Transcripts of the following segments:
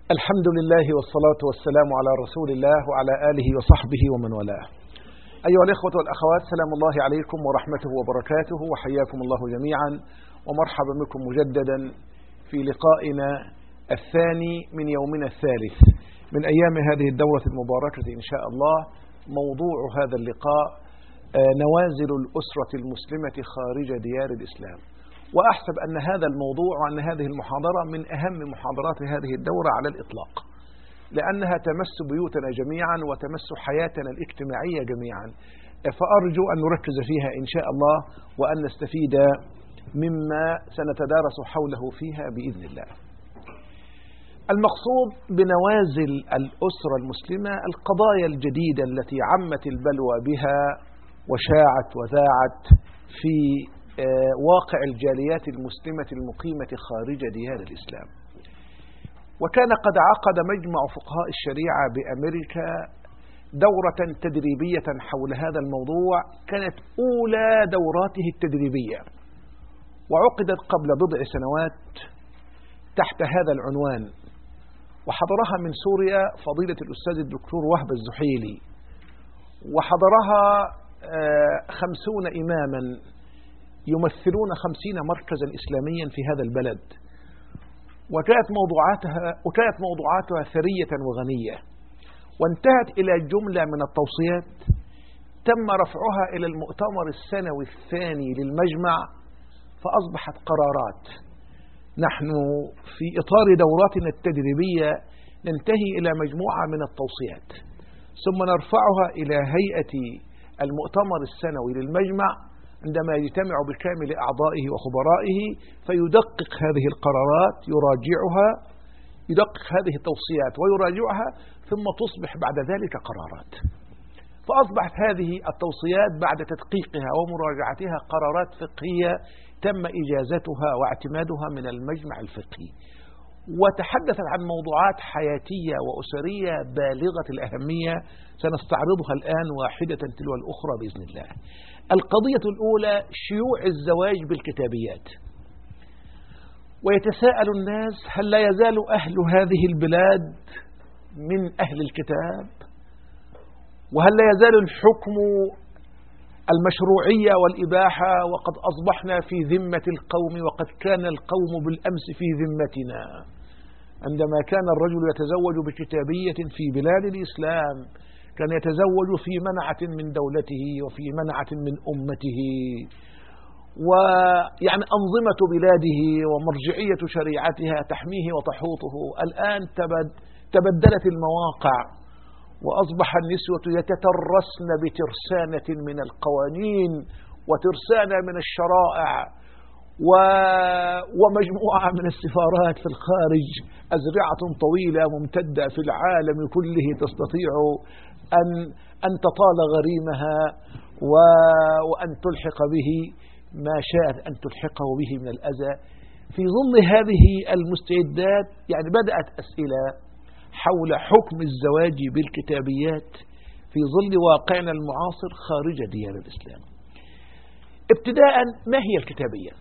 الحمد لله والصلاة والسلام على رسول الله وعلى آله وصحبه ومن والاه. أيها الإخوة والأخوات، سلام الله عليكم ورحمته وبركاته، وحياكم الله جميعا ومرحبا بكم مجددا في لقائنا الثاني من يومنا الثالث من أيام هذه الدورة المباركة إن شاء الله. موضوع هذا اللقاء نوازل الأسرة المسلمة خارج ديار الإسلام، وأحسب أن هذا الموضوع وأن هذه المحاضرة من أهم محاضرات هذه الدورة على الإطلاق، لأنها تمس بيوتنا جميعا وتمس حياتنا الاجتماعية جميعا، فأرجو أن نركز فيها إن شاء الله وأن نستفيد مما سنتدارس حوله فيها بإذن الله. المقصود بنوازل الأسرة المسلمة القضايا الجديدة التي عمت البلوى بها وشاعت وذاعت في واقع الجاليات المسلمة المقيمة خارج ديار الإسلام. وكان قد عقد مجمع فقهاء الشريعة بأمريكا دورة تدريبية حول هذا الموضوع، كانت أولى دوراته التدريبية، وعقدت قبل بضع سنوات تحت هذا العنوان، وحضرها من سوريا فضيلة الأستاذ الدكتور وهب الزحيلي، وحضرها 50 إماما يمثلون 50 مركزا إسلاميا في هذا البلد، وكانت موضوعاتها ثرية وغنية، وانتهت إلى جملة من التوصيات تم رفعها إلى المؤتمر السنوي الثاني للمجمع فأصبحت قرارات. نحن في إطار دوراتنا التدريبية ننتهي إلى مجموعة من التوصيات، ثم نرفعها إلى هيئة المؤتمر السنوي للمجمع عندما يجتمع بكامل أعضائه وخبرائه فيدقق هذه القرارات، يدقق هذه التوصيات ويراجعها، ثم تصبح بعد ذلك قرارات. فأصبحت هذه التوصيات بعد تدقيقها ومراجعتها قرارات فقهية تم إجازتها واعتمادها من المجمع الفقهي، وتحدثت عن موضوعات حياتية وأسرية بالغة الأهمية سنستعرضها الآن واحدة تلو الأخرى بإذن الله. القضية الأولى شيوع الزواج بالكتابيات. ويتساءل الناس: هل لا يزال أهل هذه البلاد من أهل الكتاب؟ وهل لا يزال الحكم المشروعية والإباحة وقد أصبحنا في ذمة القوم، وقد كان القوم بالأمس في ذمتنا؟ عندما كان الرجل يتزوج بكتابية في بلاد الإسلام كان يتزوج في منعة من دولته وفي منعة من أمته، ويعني أنظمة بلاده ومرجعية شريعتها تحميه وتحوطه. الآن تبدلت المواقع، وأصبح النسوة يتترسن بترسانة من القوانين وترسانة من الشرائع ومجموعة من السفارات في الخارج، أزرعة طويلة ممتدة في العالم كله تستطيع أن تطال غريمها وأن تلحق به ما شاءت أن تلحقه به من الأذى. في ظل هذه المستجدات يعني بدأت أسئلة حول حكم الزواج بالكتابيات في ظل واقعنا المعاصر خارج ديار الإسلام. ابتداء، ما هي الكتابية؟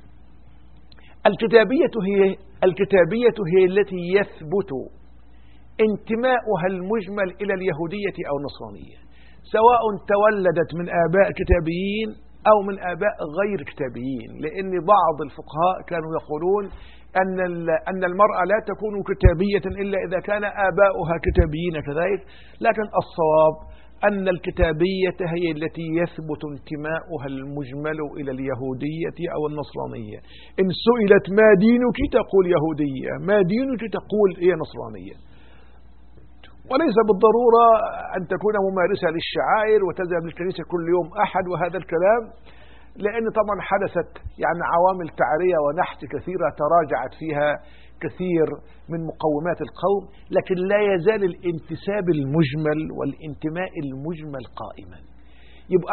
الكتابية هي التي يثبت انتماؤها المجمل إلى اليهودية أو النصرانية، سواء تولدت من آباء كتابيين أو من آباء غير كتابيين، لأن بعض الفقهاء كانوا يقولون أن المرأة لا تكون كتابية إلا إذا كان آباؤها كتابيين كذلك، لكن الصواب أن الكتابية هي التي يثبت انتماؤها المجمل إلى اليهودية أو النصرانية. إن سئلت ما دينك تقول يهودية، ما دينك تقول هي نصرانية. وليس بالضرورة أن تكون ممارسة للشعائر وتذهب للكنيسة كل يوم أحد وهذا الكلام، لأن طبعا حدثت يعني عوامل تعرية ونحت كثيرة تراجعت فيها كثير من مقومات القوم، لكن لا يزال الانتساب المجمل والانتماء المجمل قائما. يبقى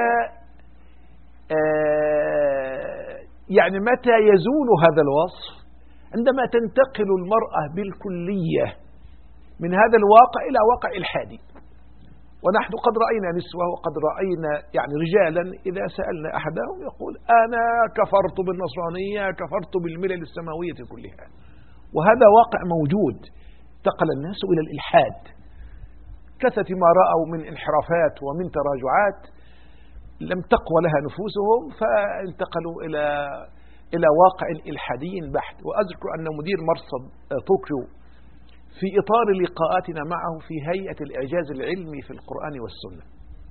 متى يزول هذا الوصف؟ عندما تنتقل المرأة بالكلية من هذا الواقع إلى واقع إلحادي. ونحن قد رأينا نسوة وقد رأينا يعني رجالا إذا سألنا أحدهم يقول: أنا كفرت بالنصرانية، كفرت بالملل السماوية كلها. وهذا واقع موجود. انتقل الناس إلى الإلحاد، كثرة ما رأوا من انحرافات ومن تراجعات لم تقوى لها نفوسهم، فانتقلوا إلى واقع إلحادي بحت. وأذكر أن مدير مرصد طوكيو في إطار لقاءاتنا معه في هيئة الإعجاز العلمي في القرآن والسنة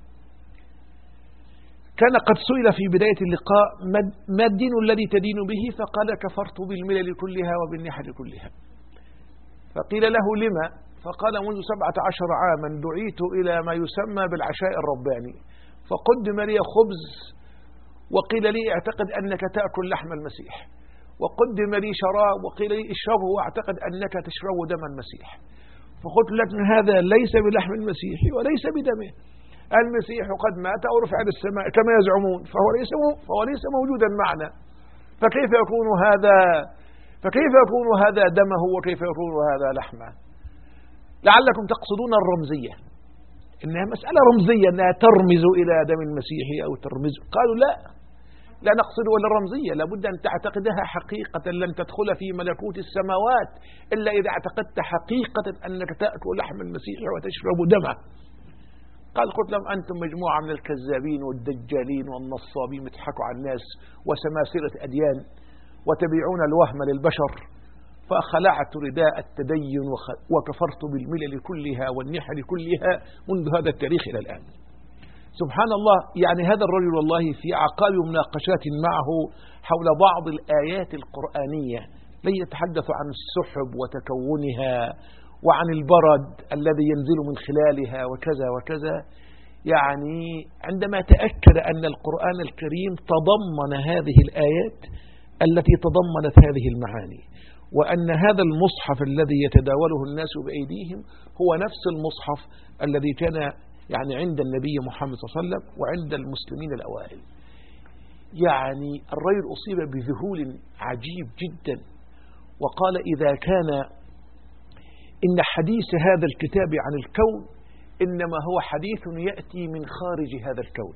كان قد سئل في بداية اللقاء: ما الدين الذي تدين به؟ فقال: كفرت بالملل كلها وبالنحل كلها. فقيل له: لما؟ فقال: منذ 17 عاما دعيت إلى ما يسمى بالعشاء الرباني، فقدم لي خبز وقيل لي: اعتقد أنك تأكل لحم المسيح، وقدم لي شراب وقيل لي: اشربه واعتقد أنك تشرب دم المسيح. فقلت لك: هذا ليس بلحم المسيح وليس بدمه، المسيح قد مات أو رفع إلى السماء كما يزعمون، فهو ليس موجودا معنا، فكيف يكون هذا دمه وكيف يكون هذا لحمه؟ لعلكم تقصدون الرمزية، إنها مسألة رمزية، أنها ترمز إلى دم المسيح أو ترمز. قالوا: لا نقصد ولا الرمزية، لابد أن تعتقدها حقيقة، لن تدخل في ملكوت السماوات إلا إذا اعتقدت حقيقة أنك تأكل لحم المسيح وتشرب دمه. قلت لهم: أنتم مجموعة من الكذابين والدجالين والنصابين، تضحكوا على الناس وسماسرة أديان وتبيعون الوهم للبشر. فخلعت رداء التدين وكفرت بالملل كلها والنحل كلها منذ هذا التاريخ إلى الآن. سبحان الله، يعني هذا الرجل والله في عقاب مناقشات معه حول بعض الآيات القرآنية التي يتحدث عن السحب وتكونها وعن البرد الذي ينزل من خلالها وكذا وكذا، يعني عندما تأكد أن القرآن الكريم تضمن هذه الآيات التي تضمنت هذه المعاني، وأن هذا المصحف الذي يتداوله الناس بأيديهم هو نفس المصحف الذي كان يعني عند النبي محمد صلى الله عليه وسلم وعند المسلمين الأوائل. يعني الرجل أصيب بذهول عجيب جدا، وقال: إذا كان إن حديث هذا الكتاب عن الكون إنما هو حديث يأتي من خارج هذا الكون.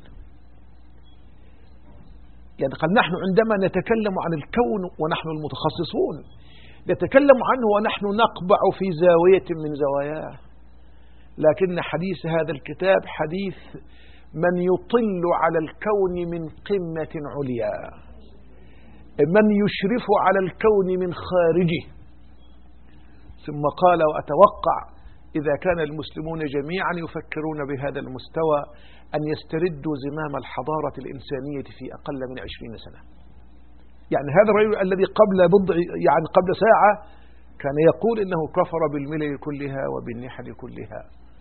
يعني قال: نحن عندما نتكلم عن الكون ونحن المتخصصون نتكلم عنه ونحن نقبع في زاوية من زواياه، لكن حديث هذا الكتاب حديث من يطل على الكون من قمة عليا، من يشرف على الكون من خارجه. ثم قال: وأتوقع إذا كان المسلمون جميعا يفكرون بهذا المستوى أن يستردوا زمام الحضارة الإنسانية في أقل من 20 سنة. يعني هذا الرجل الذي قبل ساعة كان يقول إنه كفر بالملل كلها وبالنحل كلها.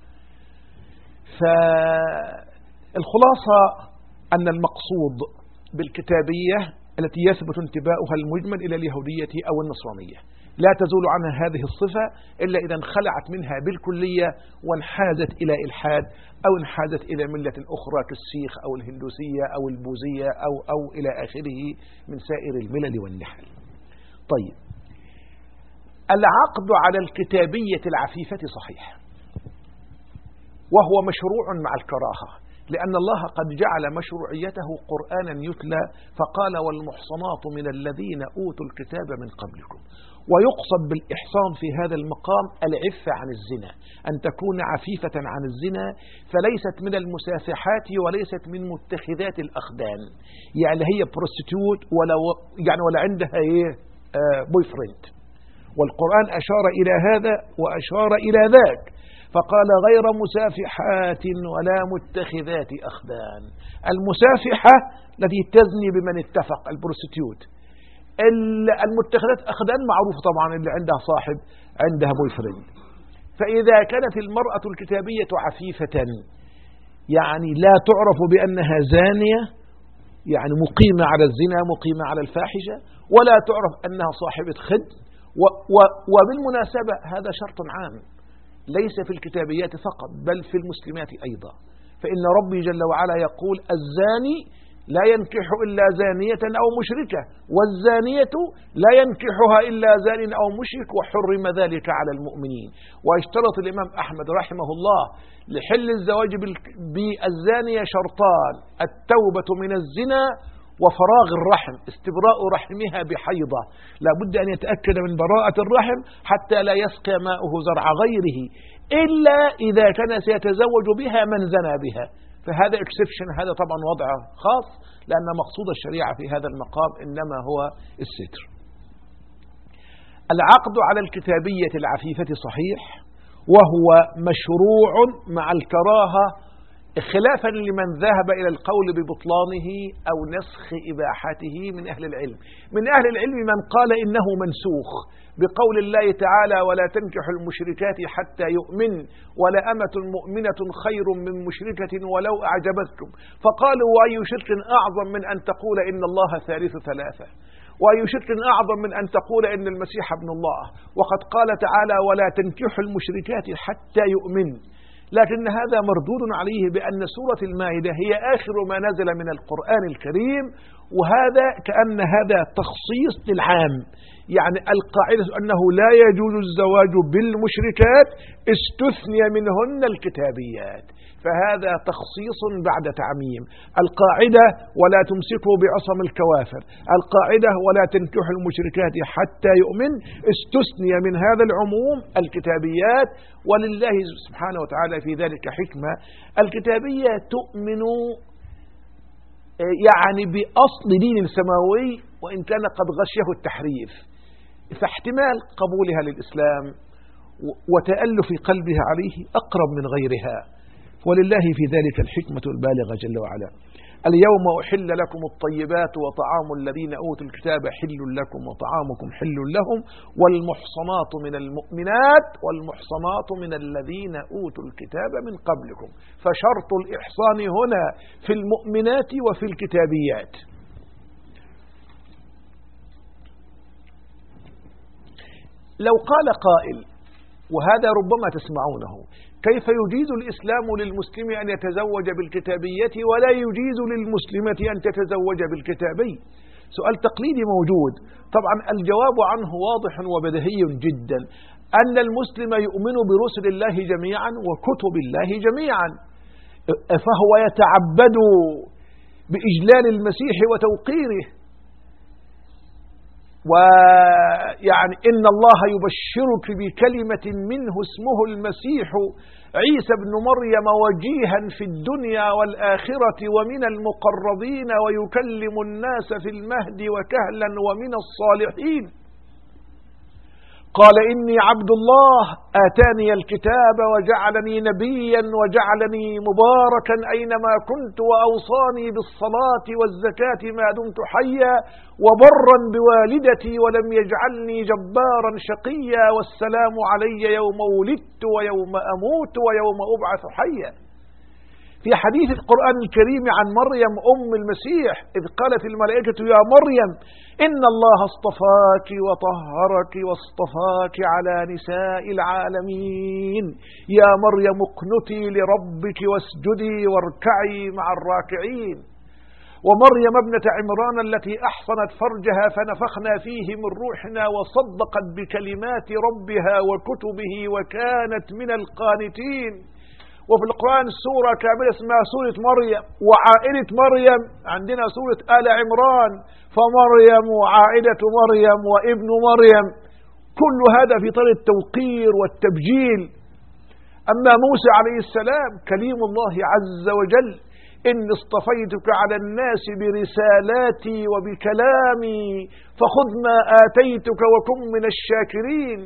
فالخلاصة أن المقصود بالكتابية التي يثبت انتباؤها المجمل إلى اليهودية أو النصرانية لا تزول عنها هذه الصفة إلا إذا انخلعت منها بالكلية وانحازت إلى إلحاد أو انحازت إلى ملة أخرى كالسيخ أو الهندوسية أو البوذية أو إلى آخره من سائر الملل والنحل. طيب، العقد على الكتابية العفيفة صحيح، وهو مشروع مع الكراهة، لأن الله قد جعل مشروعيته قرآنا يتلى، فقال: والمحصنات من الذين أوتوا الكتاب من قبلكم. ويقصد بالإحصان في هذا المقام العفة عن الزنا، أن تكون عفيفة عن الزنا، فليست من المسافحات وليست من متخذات الأخدان، يعني هي بروستيتيوت ولا عندها بوي فريند. والقرآن أشار إلى هذا وأشار إلى ذاك، فقال: غير مسافحات ولا متخذات أخدان. المسافحة التي تزني بمن اتفق، البروستيتيوت. المتخذات أخدان معروف طبعا، اللي عندها صاحب عندها بوي فريند. فإذا كانت المرأة الكتابية عفيفة يعني لا تعرف بأنها زانية، يعني مقيمة على الزنا مقيمة على الفاحشة، ولا تعرف أنها صاحبة خد. وبالمناسبة هذا شرط عام ليس في الكتابيات فقط بل في المسلمات أيضا، فإن ربي جل وعلا يقول: الزاني لا ينكح إلا زانية أو مشركة، والزانية لا ينكحها إلا زان أو مشرك، وحرم ذلك على المؤمنين. واشترط الإمام أحمد رحمه الله لحل الزواج بالزانية شرطان: التوبة من الزنا وفراغ الرحم، استبراء رحمها بحيضة، لا بد أن يتأكد من براءة الرحم حتى لا يسقي ماؤه زرع غيره، إلا إذا كان سيتزوج بها من زنى بها، فهذا اكسبشن، هذا طبعا وضع خاص، لأن مقصود الشريعة في هذا المقام إنما هو الستر. العقد على الكتابية العفيفة صحيح، وهو مشروع مع الكراهة، خلافا لمن ذهب إلى القول ببطلانه أو نسخ إباحته من أهل العلم. من أهل العلم من قال إنه منسوخ بقول الله تعالى: ولا تنكحوا المشركات حتى يؤمن، ولأمة مؤمنة خير من مشركة ولو أعجبتكم، فقالوا: وأي شرك أعظم من أن تقول إن الله ثالث ثلاثة، وأي شرك أعظم من أن تقول إن المسيح ابن الله، وقد قال تعالى: ولا تنكحوا المشركات حتى يؤمن. لكن هذا مردود عليه بأن سورة المائدة هي آخر ما نزل من القرآن الكريم، وهذا كأن هذا تخصيص للعام، يعني القاعدة أنه لا يجوز الزواج بالمشركات، استثني منهن الكتابيات، فهذا تخصيص بعد تعميم. القاعدة: ولا تمسكوا بعصم الكوافر، القاعدة: ولا تنكحوا المشركات حتى يؤمن، استثني من هذا العموم الكتابيات، ولله سبحانه وتعالى في ذلك حكمة. الكتابية تؤمن يعني بأصل دين سماوي، وإن كان قد غشيه التحريف، فاحتمال قبولها للإسلام وتألف قلبها عليه أقرب من غيرها، ولله في ذلك الحكمة البالغة جل وعلا. اليوم أحل لكم الطيبات وطعام الذين أوتوا الكتاب حل لكم وطعامكم حل لهم، والمحصنات من المؤمنات والمحصنات من الذين أوتوا الكتاب من قبلكم، فشرط الإحصان هنا في المؤمنات وفي الكتابيات. لو قال قائل، وهذا ربما تسمعونه: كيف يجيز الإسلام للمسلم أن يتزوج بالكتابية ولا يجيز للمسلمة أن تتزوج بالكتابي؟ سؤال تقليدي موجود. طبعا الجواب عنه واضح وبديهي جدا، أن المسلم يؤمن برسل الله جميعا وكتب الله جميعا، فهو يتعبد بإجلال المسيح وتوقيره، ويعني إن الله يبشرك بكلمة منه اسمه المسيح عيسى بن مريم وجيها في الدنيا والآخرة ومن المقربين ويكلم الناس في المهد وكهلا ومن الصالحين. قال: إني عبد الله آتاني الكتاب وجعلني نبيا وجعلني مباركا أينما كنت وأوصاني بالصلاة والزكاة ما دمت حيا وبرا بوالدتي ولم يجعلني جبارا شقيا والسلام علي يوم ولدت ويوم أموت ويوم أبعث حيا. في حديث القرآن الكريم عن مريم أم المسيح إذ قالت الملائكة: يا مريم إن الله اصطفاك وطهرك واصطفاك على نساء العالمين، يا مريم اقنتي لربك واسجدي واركعي مع الراكعين. ومريم ابنة عمران التي أحصنت فرجها فنفخنا فيه من روحنا وصدقت بكلمات ربها وكتبه وكانت من القانتين. وفي القرآن سورة كاملة اسمها سورة مريم، وعائلة مريم عندنا سورة آل عمران، فمريم وعائلة مريم وابن مريم، كل هذا في طريق التوقير والتبجيل. أما موسى عليه السلام كليم الله عز وجل: إني اصطفيتك على الناس برسالاتي وبكلامي فخذ ما آتيتك وكن من الشاكرين،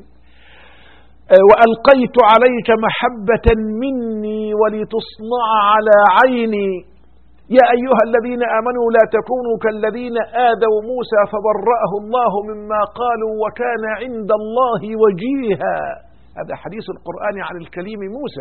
وألقيت عليك محبة مني ولتصنع على عيني، يا أيها الذين آمنوا لا تكونوا كالذين آذوا موسى فبرأه الله مما قالوا وكان عند الله وجيها. هذا حديث القرآن عن الكليم موسى.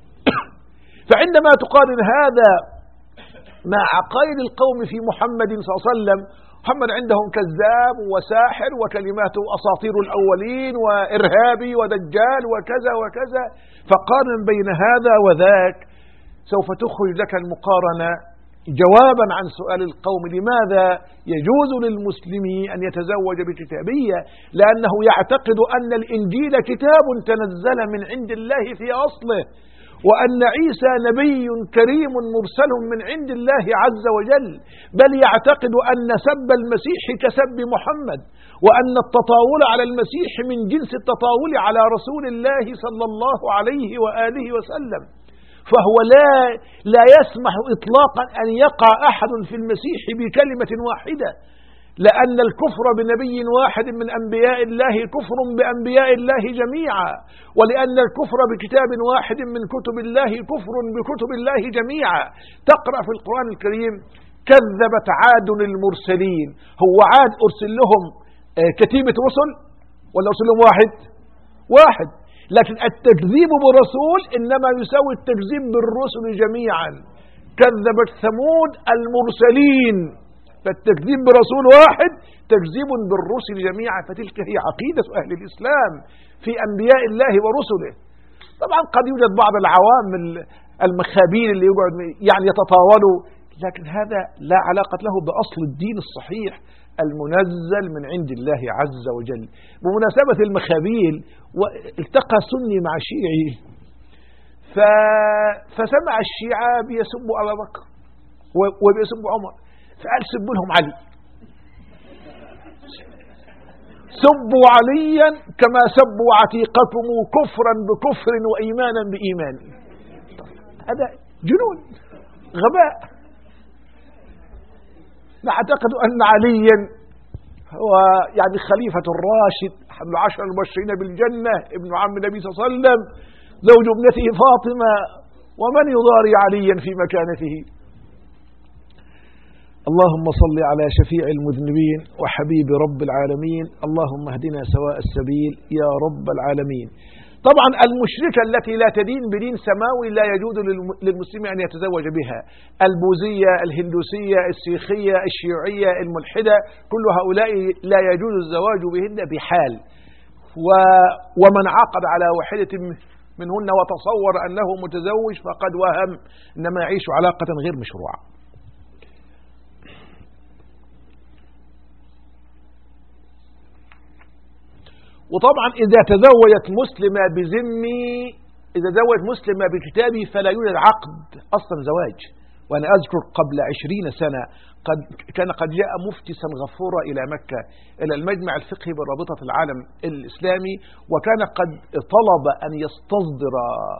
فعندما تقارن هذا مع عقائد القوم في محمد صلى الله عليه وسلم، محمد عندهم كذاب وساحر وكلماته أساطير الأولين وإرهابي ودجال وكذا وكذا، فقارن بين هذا وذاك سوف تخرج لك المقارنة جوابا عن سؤال القوم: لماذا يجوز للمسلم أن يتزوج بكتابية؟ لأنه يعتقد أن الإنجيل كتاب تنزل من عند الله في أصله، وأن عيسى نبي كريم مرسل من عند الله عز وجل، بل يعتقد أن سب المسيح كسب محمد، وأن التطاول على المسيح من جنس التطاول على رسول الله صلى الله عليه وآله وسلم. فهو لا يسمح إطلاقا أن يقع أحد في المسيح بكلمة واحدة، لأن الكفر بنبي واحد من أنبياء الله كفر بأنبياء الله جميعا، ولأن الكفر بكتاب واحد من كتب الله كفر بكتب الله جميعا. تقرأ في القرآن الكريم كذبت عاد المرسلين. هو عاد أرسل لهم كتيبة رسل ولا أرسل لهم واحد؟ لكن التكذيب برسول إنما يساوي التكذيب بالرسل جميعا. كذبت ثمود المرسلين، فالتكذيب برسول واحد تكذيب بالرسل جميعا. فتلك هي عقيدة أهل الإسلام في أنبياء الله ورسله. طبعا قد يوجد بعض العوام المخابين اللي يقعد يعني يتطاولوا، لكن هذا لا علاقة له بأصل الدين الصحيح المنزل من عند الله عز وجل. بمناسبة المخابيل، التقى سني مع شيعي فسمع الشيعة بيسبوا أبا بكر وبيسبوا عمر، فقال سبوا لهم علي، سبوا عليا كما سبوا عتيقكم كفرا بكفر وإيمانا بإيمان. هذا جنون، غباء. نعتقد أن عليا هو يعني خليفة الراشد، أحد العشر المبشرين بالجنة، ابن عم النبي صلى الله عليه وسلم، زوج ابنته فاطمة، ومن يضاري عليا في مكانته؟ اللهم صل على شفيع المذنبين وحبيب رب العالمين، اللهم اهدنا سواء السبيل يا رب العالمين. طبعا المشركة التي لا تدين بدين سماوي لا يجوز للمسلم أن يتزوج بها. البوذية، الهندوسية، السيخية، الشيوعية، الملحدة، كل هؤلاء لا يجوز الزواج بهن بحال. ومن عقد على واحدة منهن وتصور أنه متزوج فقد وهم، إنما يعيش علاقة غير مشروعة. وطبعا إذا تزوجت مسلمة بذمي، إذا تزوجت مسلمة بكتابي فلا يوجد عقد أصلا زواج. وأنا أذكر قبل 20 سنة قد جاء مفتي سنغافورة إلى مكة إلى المجمع الفقهي برابطة العالم الإسلامي، وكان قد طلب أن يستصدر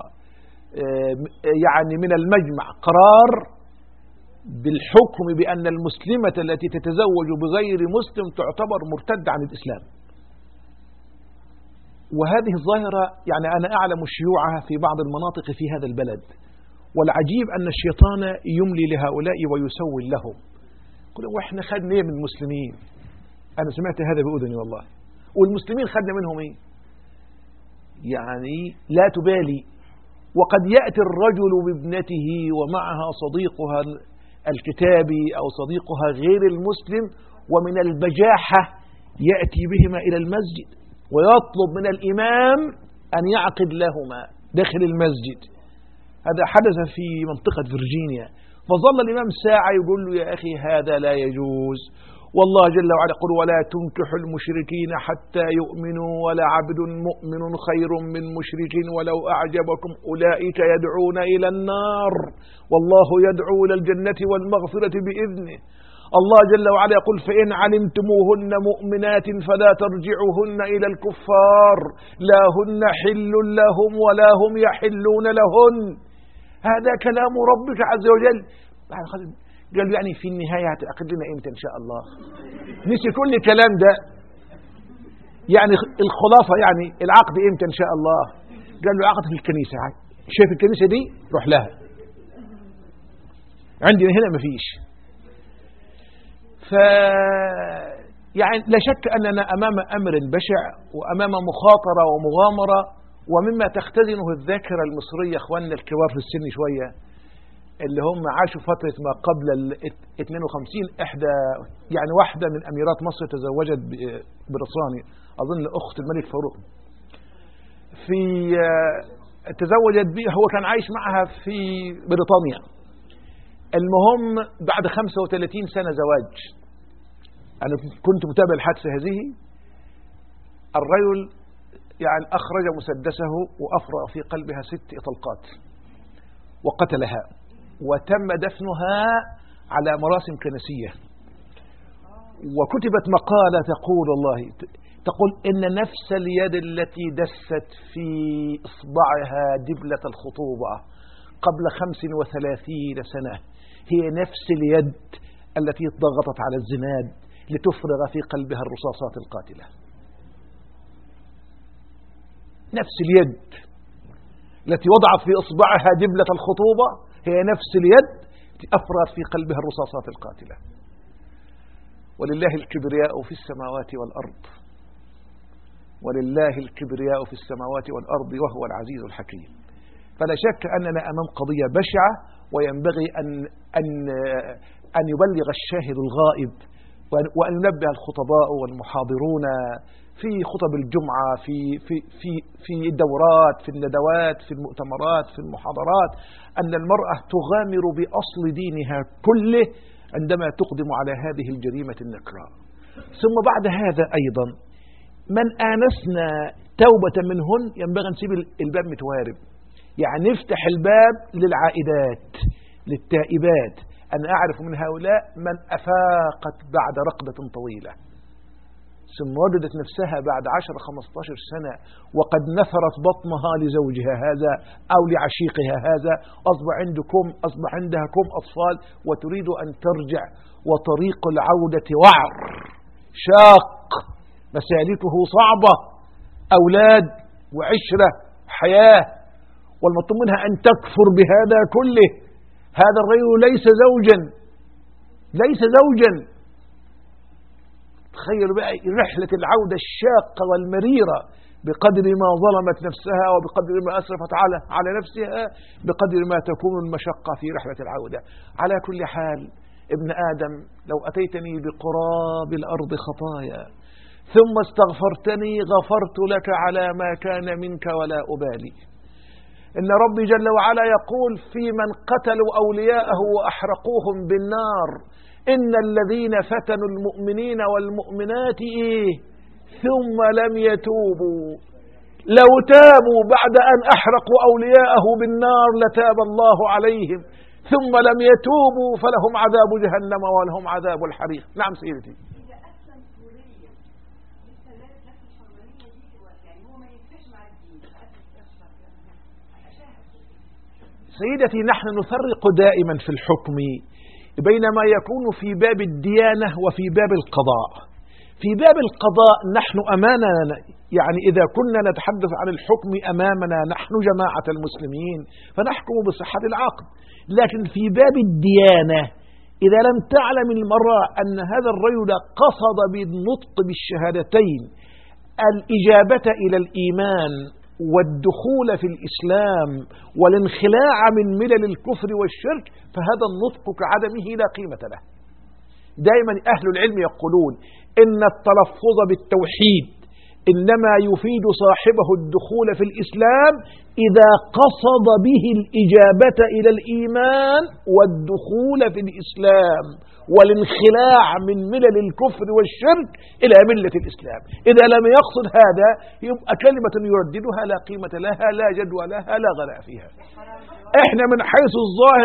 يعني من المجمع قرار بالحكم بأن المسلمة التي تتزوج بغير مسلم تعتبر مرتدة عن الإسلام. وهذه الظاهرة يعني أنا أعلم شيوعها في بعض المناطق في هذا البلد، والعجيب أن الشيطان يملي لهؤلاء ويسول لهم. قلوا إحنا خدنا إيه من المسلمين؟ أنا سمعت هذا بأذني والله. والمسلمين خدنا منهم إيه؟ يعني لا تبالي. وقد يأتي الرجل بابنته ومعها صديقها الكتابي أو صديقها غير المسلم، ومن البجاحة يأتي بهما إلى المسجد ويطلب من الإمام أن يعقد لهما داخل المسجد. هذا حدث في منطقة فيرجينيا. فظل الإمام ساعة يقول له يا أخي هذا لا يجوز، والله جل وعلا يقول ولا تنكحوا المشركين حتى يؤمنوا ولا عبد مؤمن خير من مشرك ولو أعجبكم أولئك يدعون إلى النار والله يدعو إلى الجنة والمغفرة بإذنه. الله جل وعلا يقول فإن علمتموهن مؤمنات فلا ترجعوهن إلى الكفار لا هن حل لهم ولا هم يحلون لهن. هذا كلام ربك عز وجل. قالوا يعني في النهاية هتعقد لنا إمتى إن شاء الله؟ نسي كل الكلام ده، يعني الخلاصة يعني العقد إمتى إن شاء الله؟ قال له عقد في الكنيسة. شايف الكنيسة دي روح لها، عندنا هنا مفيش. يعني لا شك أننا أمام أمر بشع وأمام مخاطرة ومغامرة، ومما تختزنه الذاكرة المصرية إخواننا الكبار في السن شوية اللي هم عاشوا فترة ما قبل 52. يعني واحدة من أميرات مصر تزوجت برصاني، أظن أخت الملك فاروق، تزوجت به، هو كان عايش معها في بريطانيا. المهم بعد 35 سنة زواج، أنا كنت متابع الحادثة هذه، الرجل يعني أخرج مسدسه وأفرغ في قلبها 6 طلقات وقتلها، وتم دفنها على مراسم كنسية. وكتبت مقالة تقول إن نفس اليد التي دست في إصبعها دبلة الخطوبة قبل 35 سنة هي نفس اليد التي ضغطت على الزناد لتفرغ في قلبها الرصاصات القاتلة. نفس اليد التي وضعت في إصبعها دبلة الخطوبة هي نفس اليد التي أفرغت في قلبها الرصاصات القاتلة. ولله الكبرياء في السماوات والأرض، ولله الكبرياء في السماوات والأرض وهو العزيز الحكيم. فلا شك أننا أمام قضية بشعة، وينبغي أن يبلغ الشاهد الغائب، وأن ينبه الخطباء والمحاضرون في خطب الجمعة، في الدورات، في الندوات، في المؤتمرات، في المحاضرات، أن المرأة تغامر بأصل دينها كله عندما تقدم على هذه الجريمة النكراء. ثم بعد هذا أيضا من آنسنا توبة منهن ينبغي أن نسيب الباب متوارب، يعني نفتح الباب للعائدات للتائبات. أنا أعرف من هؤلاء من أفاقت بعد رقدة طويلة، ثم وجدت نفسها بعد 10-15 سنة وقد نثرت بطنها لزوجها هذا أو لعشيقها هذا، أصبح عندها كم أطفال وتريد أن ترجع، وطريق العودة وعر شاق، مسالكه صعبة، أولاد وعشرة حياة، والمطلوب منها أن تكفر بهذا كله. هذا الرجل ليس زوجا. تخيلوا بقى رحلة العودة الشاقة والمريرة، بقدر ما ظلمت نفسها وبقدر ما أسرفت على نفسها بقدر ما تكون المشقة في رحلة العودة. على كل حال ابن آدم، لو أتيتني بقراب الأرض خطايا ثم استغفرتني غفرت لك على ما كان منك ولا أبالي. إن ربي جل وعلا يقول في من قتلوا أولياءه وأحرقوهم بالنار: إن الذين فتنوا المؤمنين والمؤمنات ثم لم يتوبوا، لو تابوا بعد أن أحرقوا أولياءه بالنار لتاب الله عليهم، ثم لم يتوبوا فلهم عذاب جهنم ولهم عذاب الحريق. نعم سيدتي. سيدتي، نحن نفرق دائما في الحكم بين ما يكون في باب الديانة وفي باب القضاء. في باب القضاء نحن أمامنا، يعني إذا كنا نتحدث عن الحكم أمامنا نحن جماعة المسلمين فنحكم بصحة العقد، لكن في باب الديانة إذا لم تعلم المرأة أن هذا الرجل قصد بالنطق بالشهادتين الإجابة إلى الإيمان والدخول في الإسلام والانخلاع من ملل الكفر والشرك، فهذا النطق كعدمه لا قيمة له. دائما أهل العلم يقولون إن التلفظ بالتوحيد إنما يفيد صاحبه الدخول في الإسلام إذا قصد به الإجابة إلى الإيمان والدخول في الإسلام والانخلاع من ملل الكفر والشرك إلى ملة الإسلام. إذا لم يقصد هذا يبقى كلمة يرددها لا قيمة لها، لا جدوى لها، لا غلاء فيها. إحنا من حيث الظاهر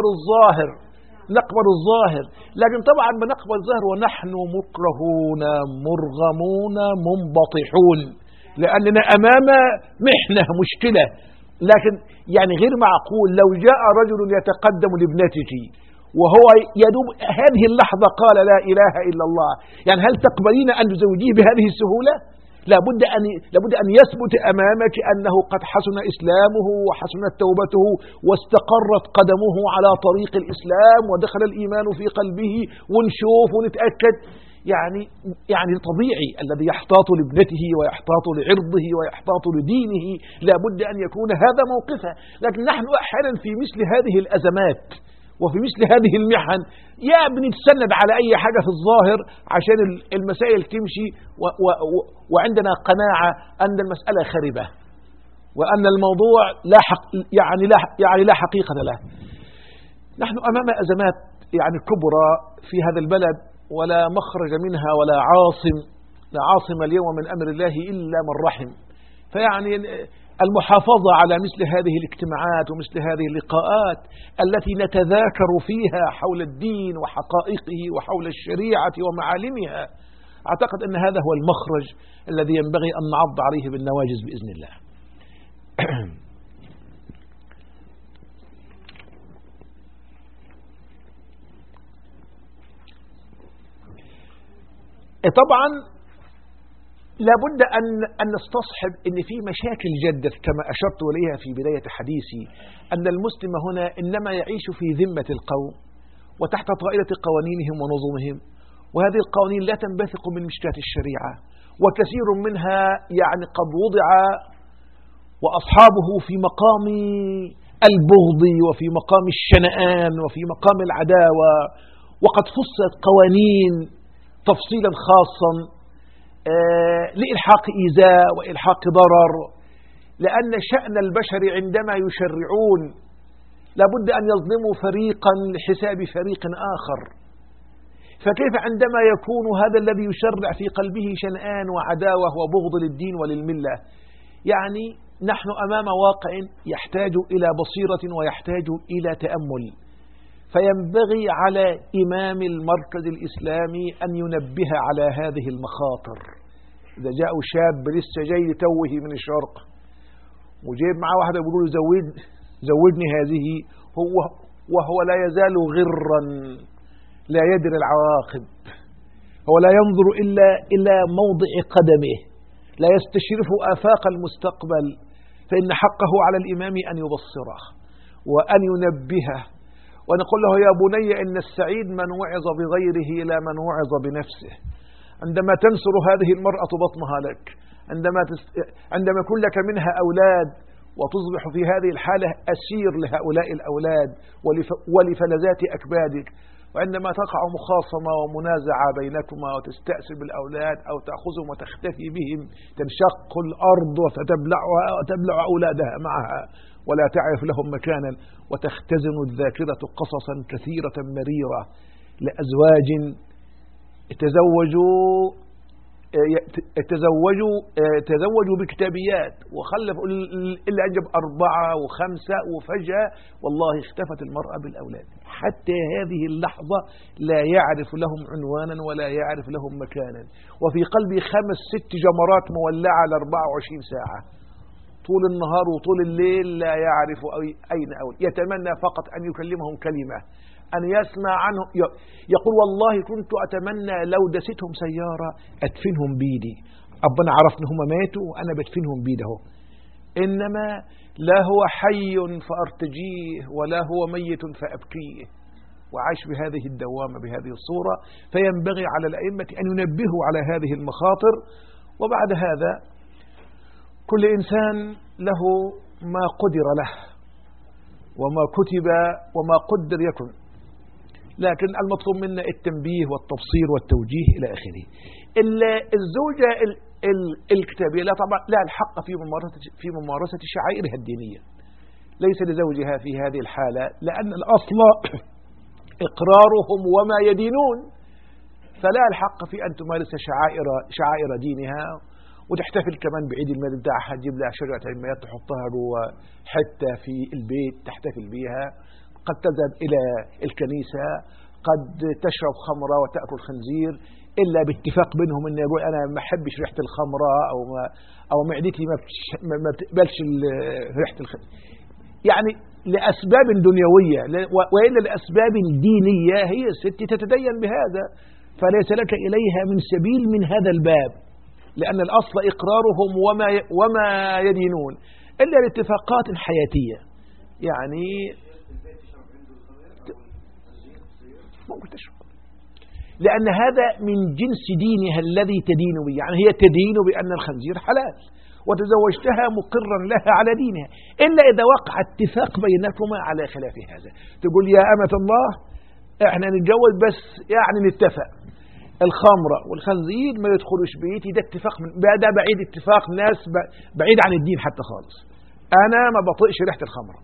نقبل الظاهر، لكن طبعا بنقبل الظاهر ونحن مكرهون مرغمون منبطحون، لأننا أمام محنة مشكلة. لكن يعني غير معقول لو جاء رجل يتقدم لابنتك وهو يدوب هذه اللحظة قال لا إله إلا الله، يعني هل تقبلين أن تزوجيه بهذه السهولة؟ لابد أن يثبت أمامك أنه قد حسن إسلامه وحسنت توبته واستقرت قدمه على طريق الإسلام ودخل الإيمان في قلبه، ونشوف ونتأكد. يعني طبيعي الذي يحتاط لابنته ويحتاط لعرضه ويحتاط لدينه لابد أن يكون هذا موقفه. لكن نحن أحيانا في مثل هذه الأزمات وفي مثل هذه المحن يا بنتسند على أي حاجة في الظاهر عشان المسائل تمشي، وعندنا قناعة أن المسألة خربة وأن الموضوع لا حقيقة له. نحن أمام أزمات كبرى في هذا البلد ولا مخرج منها ولا عاصم، لا عاصم اليوم من أمر الله إلا من رحم. فيعني المحافظة على مثل هذه الاجتماعات ومثل هذه اللقاءات التي نتذاكر فيها حول الدين وحقائقه وحول الشريعة ومعالمها. أعتقد أن هذا هو المخرج الذي ينبغي أن نعض عليه بالنواجذ بإذن الله. طبعا لابد أن نستصحب أن في مشاكل جدت كما أشرت إليها في بداية حديثي، أن المسلم هنا إنما يعيش في ذمة القوم وتحت طائلة قوانينهم ونظمهم، وهذه القوانين لا تنبثق من مشكات الشريعة، وكثير منها يعني قد وضع وأصحابه في مقام البغض وفي مقام الشنآن وفي مقام العداوة، وقد فصلت قوانين تفصيلا خاصا لإلحاق إيذاء وإلحاق ضرر، لأن شأن البشر عندما يشرعون لابد أن يظلموا فريقا لحساب فريق آخر، فكيف عندما يكون هذا الذي يشرع في قلبه شنآن وعداوة وبغض للدين وللملة؟ يعني نحن أمام واقع يحتاج إلى بصيرة ويحتاج إلى تأمل، فينبغي على إمام المركز الإسلامي أن ينبه على هذه المخاطر. إذا جاء شاب لسه جاي توه من الشرق وجيب معه واحدة يقولوا له زودني هذه، وهو لا يزال غرا لا يدري العواقب، هو لا ينظر إلى موضع قدمه، لا يستشرف آفاق المستقبل، فإن حقه على الإمام أن يبصره وأن ينبهه، ونقول له يا بني إن السعيد من وعظ بغيره لا من وعظ بنفسه. عندما تنسر هذه المرأة بطنها لك، عندما يكون لك منها أولاد وتصبح في هذه الحالة أسير لهؤلاء الأولاد ولفلذات أكبادك، وعندما تقع مخاصمة ومنازعة بينكما وتستأسر بالأولاد أو تأخذهم وتختفي بهم، تنشق الأرض وتبلع أولادها معها ولا تعرف لهم مكانا، وتختزن الذاكرة قصصا كثيرة مريرة لأزواج تزوجوا بكتابيات وخلفوا إلا أنجب 4 و5 وفجأة والله اختفت المرأة بالأولاد، حتى هذه اللحظة لا يعرف لهم عنوانا ولا يعرف لهم مكانا، وفي قلبي 5-6 جمرات مولعة ل24 ساعة طول النهار وطول الليل، لا يعرف أين أول، يتمنى فقط أن يكلمهم كلمة، أن يسمع عنهم، يقول والله كنت أتمنى لو دستهم سيارة أدفنهم بيدي، ربنا عرفنا هم ماتوا وأنا بدفنهم بيده، إنما لا هو حي فأرتجيه ولا هو ميت فأبكيه، وعاش بهذه الدوامة بهذه الصورة. فينبغي على الأئمة أن ينبهوا على هذه المخاطر. وبعد هذا كل إنسان له ما قدر له وما كتب وما قدر يكن، لكن المطلوب منا التنبيه والتبصير والتوجيه إلى آخره. الزوجة الكتابية لا طبعا لا الحق في ممارسة شعائرها الدينية، ليس لزوجها في هذه الحالة، لأن الأصل إقرارهم وما يدينون، فلا الحق في أن تمارس شعائر دينها وتحتفل كمان بعيد الميلاد بتاعها، تجيب لها شجرة عيد ميلاد تحطها جوا حتى في البيت تحتفل بها، قد تذهب إلى الكنيسة، قد تشرب خمرة وتأكل خنزير، إلا باتفاق بينهم أن يقول أنا ما أحبش ريحة الخمرة أو معدتي ما بتقبلش ريحة الخنزير، يعني لأسباب دنيوية، وإلا لأسباب دينية هي الست تتدين بهذا، فليس لك إليها من سبيل من هذا الباب، لأن الأصل إقرارهم وما يدينون، إلا لاتفاقات حياتية، يعني ممكن تشرب، لأن هذا من جنس دينها الذي تدين به، يعني هي تدين بأن الخنزير حلال وتزوجتها مقرا لها على دينها، إلا إذا وقع اتفاق بينكما على خلاف هذا، تقول يا أمة الله احنا نتجوز بس يعني نتفق الخمرة والخنزير ما يدخلوش بيتي، ده اتفاق ده بعيد، اتفاق ناس بعيد عن الدين حتى خالص، أنا ما بطيقش ريحة الخمرة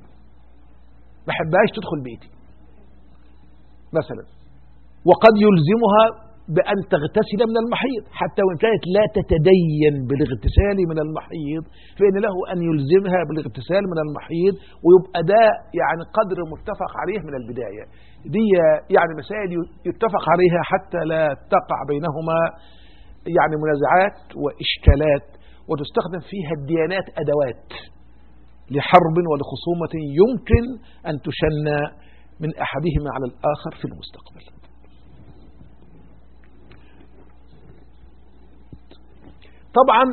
ما بحبهاش تدخل بيتي مثلا، وقد يلزمها بأن تغتسل من المحيض، حتى وإن كانت لا تتدين بالاغتسال من المحيض فإن له أن يلزمها بالاغتسال من المحيض، ويبقى ده يعني قدر متفق عليه من البداية. دي يعني مسائل يتفق عليها حتى لا تقع بينهما يعني منازعات وإشكالات، وتستخدم فيها الديانات أدوات لحرب ولخصومة يمكن أن تشن من أحدهما على الآخر في المستقبل. طبعا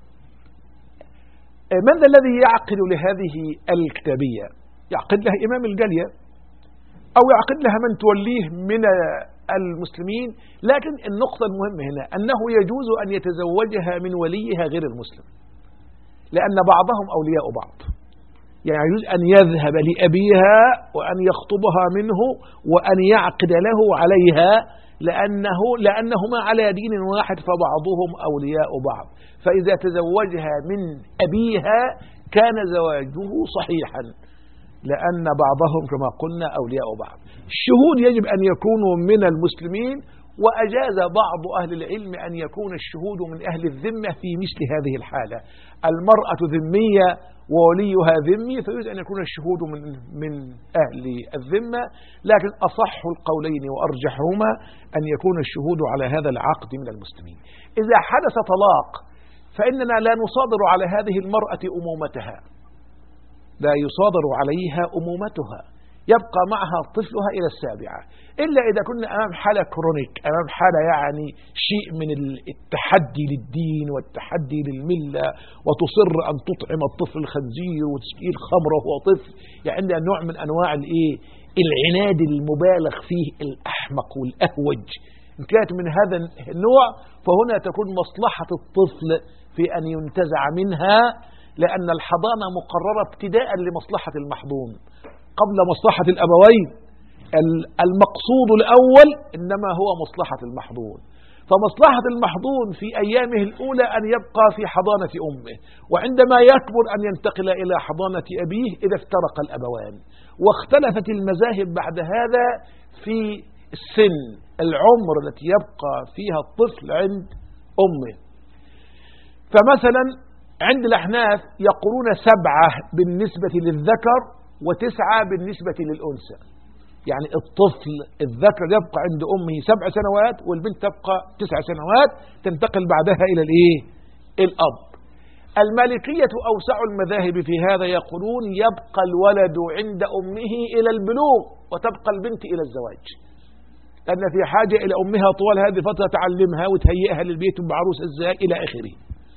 من ذا الذي يعقد لهذه الكتابية؟ يعقد لها إمام الجالية أو يعقد لها من توليه من المسلمين، لكن النقطة المهمة هنا أنه يجوز أن يتزوجها من وليها غير المسلم، لأن بعضهم أولياء بعض، يعني يجوز أن يذهب لأبيها وأن يخطبها منه وأن يعقد له عليها، لأنهما على دين واحد فبعضهم أولياء بعض، فإذا تزوجها من أبيها كان زواجه صحيحا، لأن بعضهم كما قلنا أولياء بعض. الشهود يجب أن يكونوا من المسلمين، وأجاز بعض أهل العلم أن يكون الشهود من أهل الذمة في مثل هذه الحالة. المرأة ذمية ووليها ذمي، فيجوز أن يكون الشهود من أهل الذمة، لكن أصح القولين وأرجحهما أن يكون الشهود على هذا العقد من المسلمين. إذا حدث طلاق فإننا لا نصادر على هذه المرأة أمومتها، لا يصادر عليها أمومتها، يبقى معها طفلها إلى السابعة، إلا إذا كنا أمام حالة كرونيك، أمام حالة يعني شيء من التحدي للدين والتحدي للملة، وتصر أن تطعم الطفل الخنزير وتسقيه الخمر وهو طفل، يعني عندها نوع من أنواع العناد المبالغ فيه الأحمق والأهوج. إن كانت من هذا النوع فهنا تكون مصلحة الطفل في أن ينتزع منها، لأن الحضانة مقررة ابتداء لمصلحة المحضون قبل مصلحة الأبوين. المقصود الأول إنما هو مصلحة المحضون، فمصلحة المحضون في أيامه الأولى أن يبقى في حضانة أمه، وعندما يكبر أن ينتقل إلى حضانة أبيه إذا افترق الأبوان. واختلفت المذاهب بعد هذا في السن، العمر التي يبقى فيها الطفل عند أمه. فمثلا عند الأحناف يقولون 7 بالنسبة للذكر و9 بالنسبة للأنثى، يعني الطفل الذكر يبقى عند أمه 7 سنوات والبنت تبقى 9 سنوات، تنتقل بعدها إلى الأب. المالكية أوسع المذاهب في هذا، يقولون يبقى الولد عند أمه إلى البلوغ وتبقى البنت إلى الزواج، لأن في حاجة إلى أمها طوال هذه الفترة تعلمها وتهيئها للبيت بعروس إزاي إلى آخره.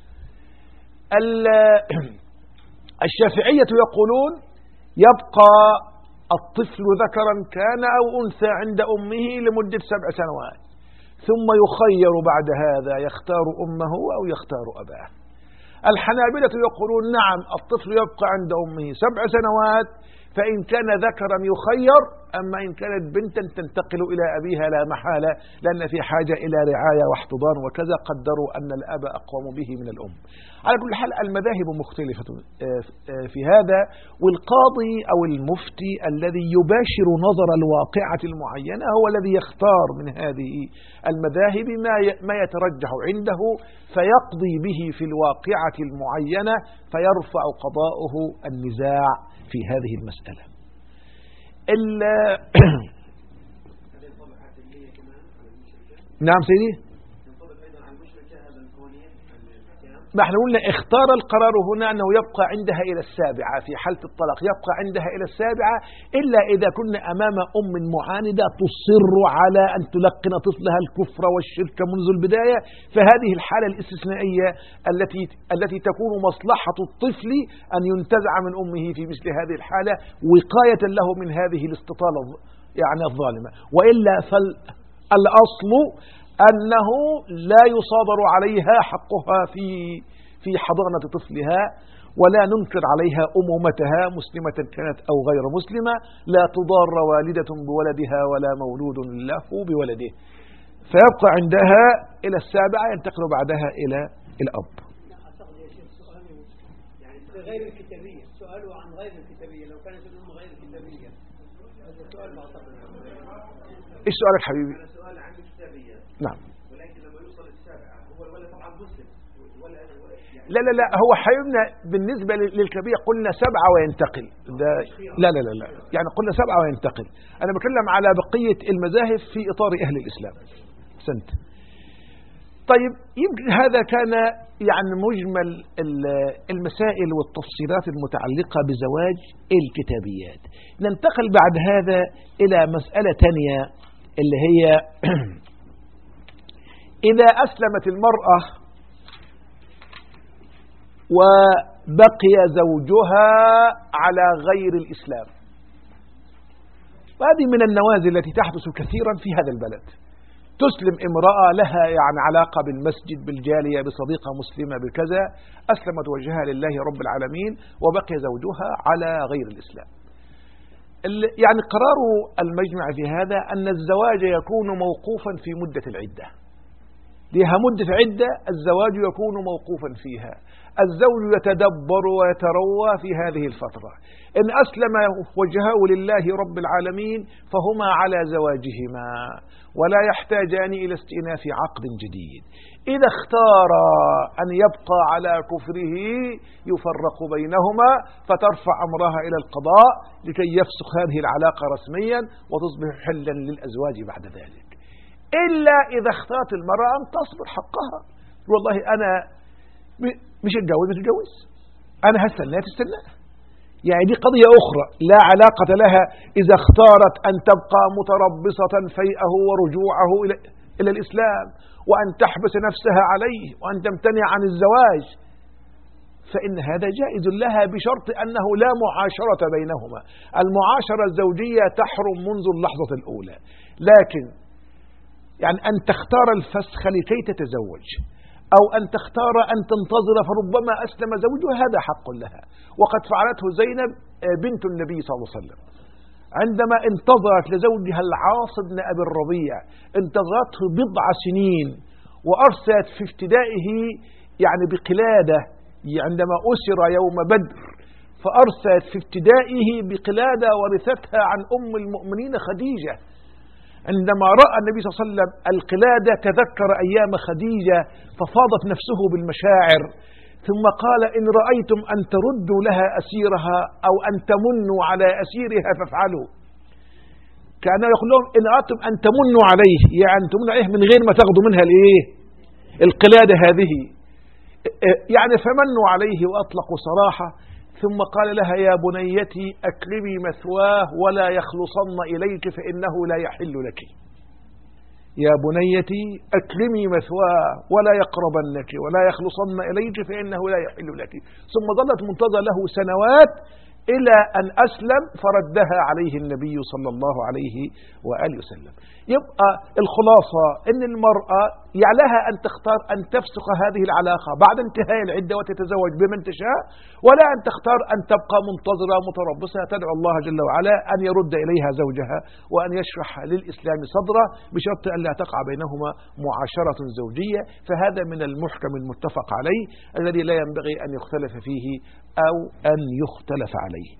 الشافعية يقولون يبقى الطفل ذكرا كان أو أنثى عند أمه لمدة 7 سنوات، ثم يخير بعد هذا يختار أمه أو يختار أباه. الحنابلة يقولون نعم، الطفل يبقى عند أمه 7 سنوات، فإن كان ذكرا يخير، أما إن كانت بنتا تنتقل إلى أبيها لا محالة، لأن في حاجة إلى رعاية واحتضان وكذا، قدروا أن الأب أقوم به من الأم. على كل حال المذاهب مختلفة في هذا، والقاضي أو المفتي الذي يباشر نظر الواقعة المعينة هو الذي يختار من هذه المذاهب ما يترجح عنده فيقضي به في الواقعة المعينة، فيرفع قضاؤه النزاع في هذه المسألة. نعم سيدي، ما احنا قلنا اختار القرار هنا أنه يبقى عندها إلى 7 في حالة الطلاق، يبقى عندها إلى 7 إلا إذا كنا أمام أم معاندة تصر على أن تلقن طفلها الكفر والشرك منذ البداية، فهذه الحالة الاستثنائية التي تكون مصلحة الطفل أن ينتزع من أمه في مثل هذه الحالة وقاية له من هذه الاستطالة يعني الظالمة. وإلا فالأصل أنه لا يصادر عليها حقها في حضانة طفلها، ولا ننكر عليها أمومتها مسلمة كانت أو غير مسلمة، لا تضار والدة بولدها ولا مولود له بولده، فيبقى عندها إلى 7 ينتقل بعدها إلى الأب. يعني غير الكتابية، سؤاله عن غير الكتابية، لو كانت الأم غير كتابية ايش سؤالك حبيبي؟ سؤال عن الكتابيات. نعم. ولكن لما يوصل السابعة هو الولد طبعا مسلم لا لا لا، هو حبيبنا بالنسبة للكتابية قلنا 7 وينتقل. لا لا لا لا، يعني قلنا 7 وينتقل. أنا بتكلم على بقية المذاهب في إطار أهل الإسلام. سنت. طيب يمكن هذا كان يعني مجمل المسائل والتفصيلات المتعلقة بزواج الكتابيات. ننتقل بعد هذا إلى مسألة تانية اللي هي إذا أسلمت المرأة وبقي زوجها على غير الإسلام. وهذه من النوازل التي تحدث كثيرا في هذا البلد. تسلم امرأة لها يعني علاقة بالمسجد بالجالية بصديقة مسلمة بكذا، أسلمت وجهها لله رب العالمين وبقي زوجها على غير الإسلام. يعني قرار المجمع في هذا أن الزواج يكون موقوفا في مدة العدة. لها مدة عدة الزواج يكون موقوفا فيها. الزوج يتدبر ويتروى في هذه الفترة. إن أسلم وجهه لله رب العالمين فهما على زواجهما ولا يحتاجان إلى استئناف عقد جديد. إذا اختار أن يبقى على كفره يفرق بينهما فترفع أمرها إلى القضاء لكي يفسخ هذه العلاقة رسميا وتصبح حلا للأزواج بعد ذلك. إلا إذا اختارت المرأة أن تصبر حقها. والله أنا مش اتجوز أنا هستنى تستنى. يعني دي قضية أخرى لا علاقة لها إذا اختارت أن تبقى متربصة فيئه ورجوعه إلى الإسلام وأن تحبس نفسها عليه وأن تمتنع عن الزواج، فإن هذا جائز لها بشرط أنه لا معاشرة بينهما. المعاشرة الزوجية تحرم منذ اللحظة الأولى، لكن يعني أن تختار الفسخ لكي تتزوج أو أن تختار أن تنتظر فربما أسلم زوجها هذا حق لها. وقد فعلته زينب بنت النبي صلى الله عليه وسلم عندما انتظرت لزوجها العاص بن أبي الربيع، انتظرته 7 سنين وأرسلت في افتدائه يعني بقلادة عندما أسر يوم بدر، فأرسلت في افتدائه بقلادة ورثتها عن أم المؤمنين خديجة. عندما رأى النبي صلى الله عليه وسلم القلادة تذكر أيام خديجة ففاضت نفسه بالمشاعر، ثم قال إن رأيتم أن تردوا لها أسيرها أو أن تمنوا على أسيرها فافعلوا. كان يقول لهم إن أردتم أن تمنوا عليه يعني تمنوا عليه من غير ما تاخذوا منها القلادة هذه، يعني فمنوا عليه وأطلقوا سراحة. ثم قال لها يا بنيتي أكرمي مثواه ولا يخلصن إليك فإنه لا يحل لك. يا بنيتي أكرمي مثواه ولا يقربنك ولا يخلصن إليك فإنه لا يحل لك. ثم ظلت منتظر له سنوات إلى أن أسلم فردها عليه النبي صلى الله عليه وآله وسلم. يبقى الخلاصة أن المرأة يعلها أن تختار أن تفسخ هذه العلاقة بعد انتهاء العدة وتتزوج بمن تشاء، ولا أن تختار أن تبقى منتظرة متربصة. تدعو الله جل وعلا أن يرد إليها زوجها وأن يشرح للإسلام صدره بشرط أن لا تقع بينهما معاشرة زوجية. فهذا من المحكم المتفق عليه الذي لا ينبغي أن يختلف فيه أو أن يختلف عليه.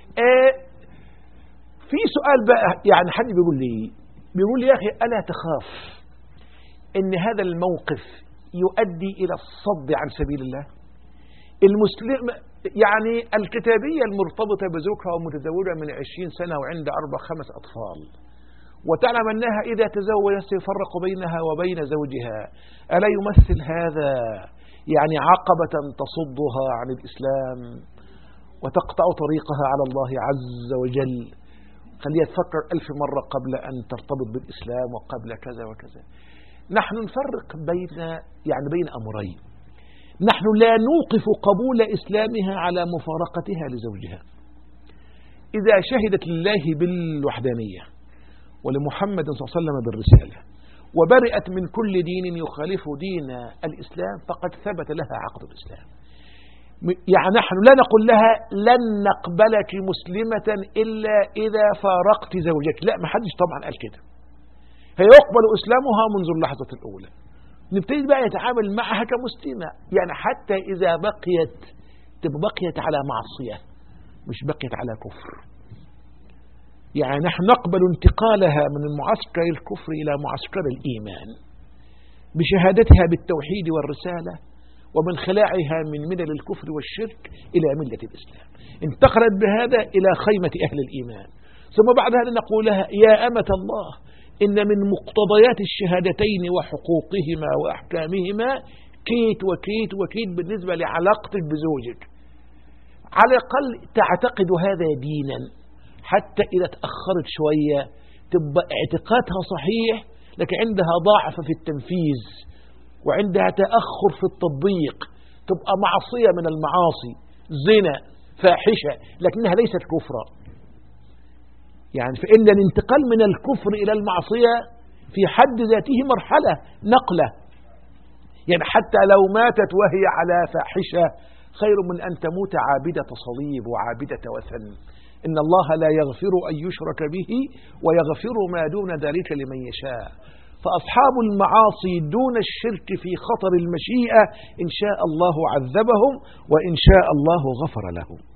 في سؤال بقى، يعني حد بيقول لي يا أخي ألا تخاف أن هذا الموقف يؤدي إلى الصد عن سبيل الله؟ المسلم يعني الكتابية المرتبطة بزوجها ومتزوجة من 20 سنة وعندها 4-5 أطفال، وتعلم أنها إذا تزوجت سيفرق بينها وبين زوجها، ألا يمثل هذا يعني عقبة تصدها عن الإسلام وتقطع طريقها على الله عز وجل؟ خليها تفكر 1000 مرة قبل أن ترتبط بالإسلام وقبل كذا وكذا. نحن نفرق بين أمرين. نحن لا نوقف قبول إسلامها على مفارقتها لزوجها. إذا شهدت لله بالوحدانية ولمحمد صلى الله عليه وسلم بالرسالة وبرئت من كل دين يخالف دين الإسلام فقد ثبت لها عقد الإسلام. يعني نحن لا نقول لها لن نقبلك مسلمة إلا إذا فارقت زوجك، لا، ما حدش طبعا قال كده. هي يقبل إسلامها منذ اللحظة الأولى، نبتدي بقى يتعامل معها كمسلمة، يعني حتى إذا بقيت على معصية مش بقيت على كفر. يعني نحن نقبل انتقالها من المعسكر الكفر إلى معسكر الإيمان بشهادتها بالتوحيد والرسالة، ومن خلاعها من ملل الكفر والشرك إلى ملة الإسلام. انتقلت بهذا إلى خيمة أهل الإيمان. ثم بعد هذا نقول لها يا أمة الله، إن من مقتضيات الشهادتين وحقوقهما وأحكامهما كيت وكيت وكيت بالنسبة لعلاقتك بزوجك. على الأقل تعتقد هذا دينا، حتى إذا تأخرت شوية تبقى اعتقادها صحيح، لكن عندها ضعف في التنفيذ وعندها تأخر في التطبيق، تبقى معصية من المعاصي، زنا، فاحشة، لكنها ليست كفرا. يعني فإن الانتقال من الكفر إلى المعصية في حد ذاته مرحلة نقلة. يعني حتى لو ماتت وهي على فاحشة خير من أن تموت عابدة صليب وعابدة وثن. إن الله لا يغفر أن يشرك به ويغفر ما دون ذلك لمن يشاء. فأصحاب المعاصي دون الشرك في خطر المشيئة إن شاء الله عذبهم وإن شاء الله غفر لهم.